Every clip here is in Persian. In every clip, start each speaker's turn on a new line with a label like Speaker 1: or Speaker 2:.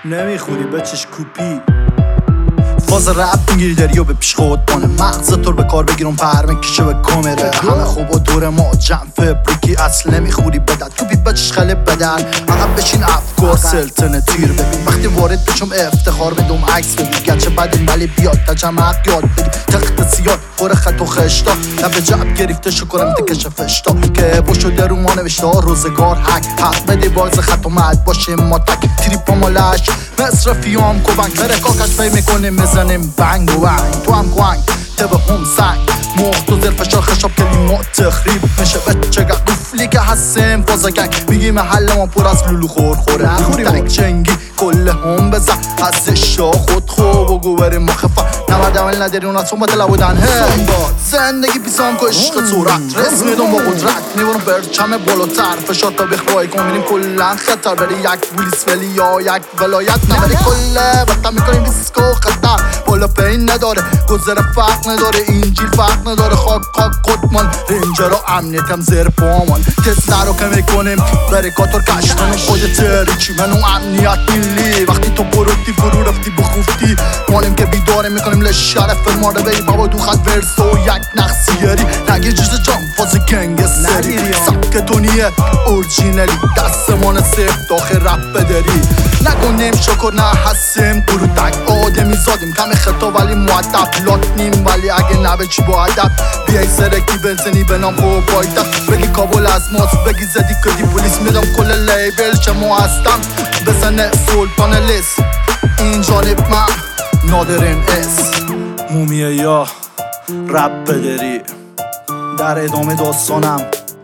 Speaker 1: نمیخوری بچش کوپی فاز رپ میگیری داری و به پیش خود بانه مغز تو به کار بگیرم پرمه کشه به کامره همه خوب و دور ما جمع فبریکی اصل نمیخوری بدد کوپی بچش خله بدن عقب بشین افکار سلطنه تیر ببین وقتی وارد بشم افتخار بدم عکس ببین گرچه بدیم ولی بیاد تجمع حق یاد بگی تخت سیاد پر خط و خشتا لب جعب گرفته شکرم تکش فشتا که بو شده رو ما نوشته روزگار حق بده باز خط و مد باشیم ما تک تریپ و مالش مصرفیام کوبنگ برکاکش پی میکنیم میزنیم بنگ و بنگ تو هم کوانگ تبه هم سنگ مخت و زیر فشار خشاب کلیمات تخریب میشه بچه قفلی که هستیم فازا گنگ میگی محل ما پر از لولو خوره تک چنگی کل هم بزن هستش خود خوب و گو بریم ما خفا نورد عمل نداری اونا صنبت لبودن زندگی پیسان که عشق صورت رس میدون با قدرت میبونم برچم بالاتر فشار تا بخوای کن میریم کلن خطر بری یک ولیس ولی یا یک ولایت نبری کله بطن میکنیم دیسکو خطر بالا پین نداره گذر فرق نداره اینجیل فرق نداره خاک قطمان رنجر و امنیتم زیر پامان تست رو که میکنیم بریکاتور کشتن خود تریچی منو امنیت میلی وقتی تو بروتی فرو رفتی بخوفتی مالیم که بیداره میکنیم لشرف الماره بی بابا دو خط ورس و یک نقصیری نگه جز جام فاز گنگستری سبکتونیه اورجینالی دستمان سفت داخل رپ بداری نکنیم شکر نه هستیم گروه تک آدمی زادیم کم خطا ولی معدب لات نیم ولی اگه نبه چی با عدب بیای سرکی بنزنی به نام خوب بایدب بگی کابل از ماست بگی زدی کدی پولیس میدم کل لیبل چه ما هستم بزنه سلطان لیست این جانب من نادرین اس مومیه یا رپ بداری در ادامه داستانم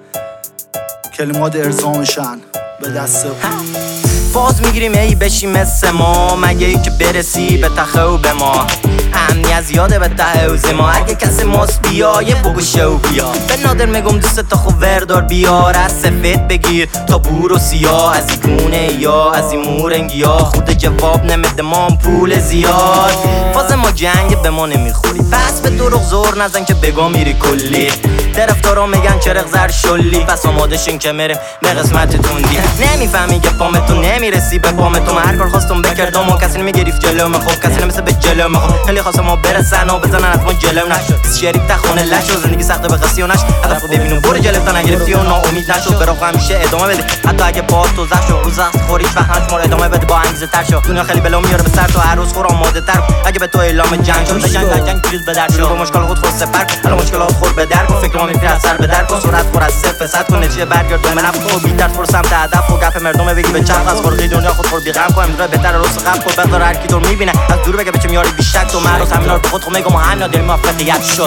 Speaker 1: کلمات ارزامشن به دست
Speaker 2: فاز میگیریم ای بشی مثل ما مگه ای که برسی به تخه و به ما امنیت زیاده به ته حوز ما اگه کسی ماست بیا یه بگو شو بیا به نادر میگم دوست تا خو وردار بیار از سفید بگیر تا بور و سیاه از این گونه یا از این مورنگی یا خود جواب نمیده ما پول زیاد فاز ما جنگ به ما نمیخوری پس به دروغ زور نزن که بگا میری کلی طرفدارا میگن چرق زر شلی پس آماده شین که میریم به قسمت توندی نمیفهمی که پامتون نمیرسی به پامتون هر کار خواستم بکردم و کسی نمیگریف جلو خوب کسی نمیسه به جلو خوب خیلی خواستم ما برسن و بزنن از ما جلو نشد شریف تخونه لش و زندگی سخته به قصی و نش هدف رو ببینم برو جلو تا نگرفتی و ناامید نشو برو همیشه ادامه بده حتی اگه پاس تو زخ شو روز سخت خوری هیچ وقت ما ادامه بده با انگیزه تر شو دنیا خیلی بلا میاره به سر تو هر روز خور آماده تر اگه به تو اعلام جنگ شد جنگ پیروز به در شو با مشکل خود سپر الان مشکلات خور به در کن فکر ما میفری از سر به در کن سرعت خور از صفر صد کن نتیجه برگرد به نفع تو بی‌تر فرو سمت هدف و گپ مردم بگی به چرخ از خورقی دنیا خود خور بی‌غم کن امروز بهتر روز قبل خود بذار هر کی تو میبینه از دور بگه بچم یاری بیشک تو مرا همینا رو به خود میگم همین دل موفقیت شد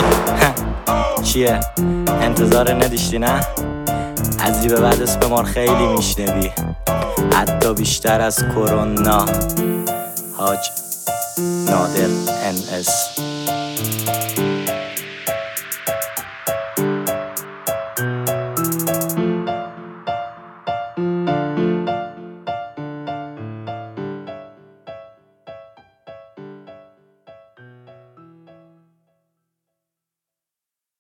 Speaker 2: چیه انتظار نداشتی نه از این به بعد اسم ما خیلی میشنوی حتی بیشتر از کرونا حاج نادر NS